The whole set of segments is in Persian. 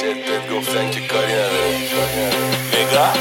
شدت گفتن که کاری نداره نگاه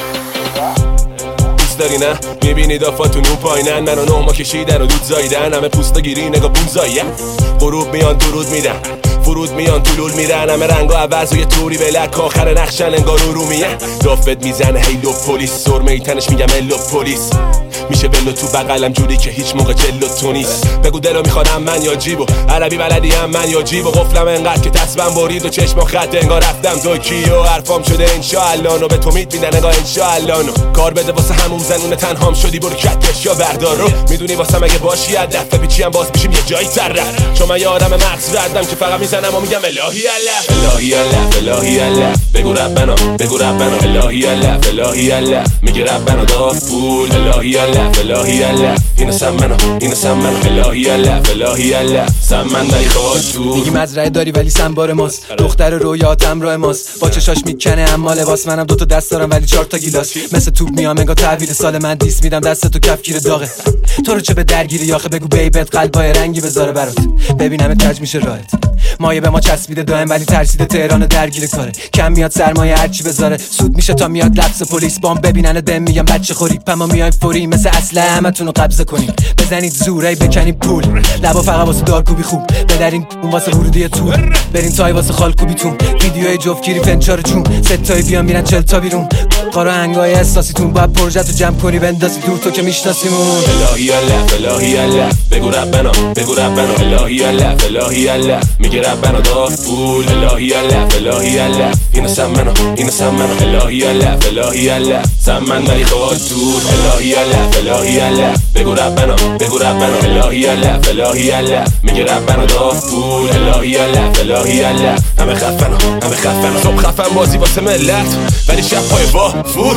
دوست داری نه میبینی دافاتون اون پایینن منو نهما کشیدن و دود زایدن همه پوستا گیری نگاه بون زایین غروب میان درود میدن فرود میان طلول میرن همه رنگا عوض و یه طوری بلک آخر نقشن انگار رو میه دافت میزنه هیلو پلیس سرمه تنش میگم الو پلیس میشه بلو تو بغلم جوری که هیچ موقع جلو تو نیست بگو دلو میخوانم من یا جیبو عربی بلدی هم من یا جیبو قفلم انقدر که تصمیم برید و چشم خط انگار رفتم توکیو حرفام شده انشالله نو به تو میدن نگاه انشالله نو کار بده واسه همون زنونه تنهام شدی برو کتش یا بردار رو میدونی واسه مگه باشی از دفعه پیچی هم باز میشیم یه جایی تر چون من یه آدم مغز ردم که فقط میزنم و میگم الهی الله الهی الله الهی الله بگو ربنا الهی الله الهی الله میگه ربنا داد پول الهی الله الهی الله اینو سمنو الهی الله الهی الله سمن داری خود تو میگی مزرعه داری ولی سنبار ماست دختر رویاتم راه ماست با چشاش میکنه اما لباس منم دوتا دست دارم ولی 4 تا گیلاس مثل توپ میام انگار تحویل سال من دیس میدم دست تو کفگیر داغه تو رو چه به درگیری آخه بگو بیبت قلبای رنگی بذاره برات ببینم کج میشه راحت مایه به ما چسبیده دائم ولی ترسیده تهران درگیر کاره کم میاد سرمایه هرچی بذاره سود میشه تا میاد لبس پلیس بام ببینن دم میگم بچه خوری پما میایم فوری مثل اصله همتون رو قبضه کنیم بزنید زوری بکنید پول لبا فقط واسه دارکوبی خوب بدرین اون واسه ورودی تو برین تای واسه خالکوبیتون ویدیوی جفتگیری فنچار جون ستایی بیان میرن 40 تا بیرون قارا هنگای احساسیتون باید پروژه تو جمع کنی بندازی دور تو که میشناسیمون الهی الله الهی الله بگو ربنا الهی الله الهی الله میگه ربنا داد پول الهی الله الهی الله اینو سمنو الهی الله الهی الله سمن داری خود دور الهی الله الهی الله بگو ربنا الهی الله الهی الله میگه ربنا داد پول الهی الله الهی الله همه خفن صبح خفن بازی واسه ملت ولی شب پای وافور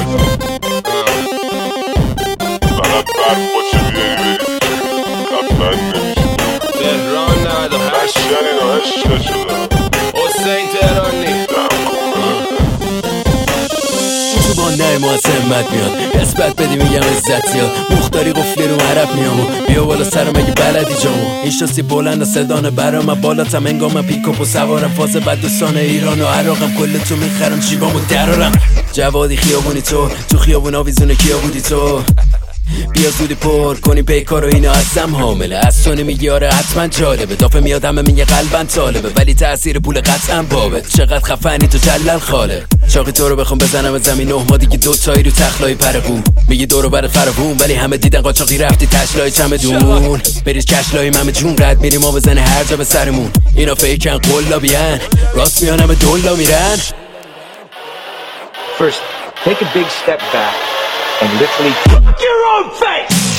فقط برد باشه بیایی خفن نمیشه تهران 98 شنین و عشق شده حسین تهرانی تو با نرم و از همت میاد نسبت بدی میگم عزت زیاد مختاری قفلی رو عرب میامو بیا بالا سرم اگه بلدی جامو این شاسی بلند و صدانه برام بالاتم انگام پیکاپ و سوارم فاز بدوستان ایران و عراقم کل تو میخرم جیبامو درارم جوادی خیابونی تو خیابون آویزونه کیا بودی تو بیا زودی پر کنی پیکار و اینا ازم حامله از تو نمیگی آره حتما جالبه دافه میاد همه میگه قلبن طالبه ولی تأثیر پول قطعا بابت چقدر خفنی تو جلل خاله چاقی تو رو بخوام بزنم زمین نه ما دیگه 2 تایی رو تخلای پرقون میگی دورو برات فراوون ولی همه دیدن قاچاقی رفتی تشلای چمدون بریز کشلای همه جون رد میریم ما بزنه هر جا به سرمون اینا فیکن قلابیان راست میان همه دولا میرن First, take a big step back and literally fuck your own face!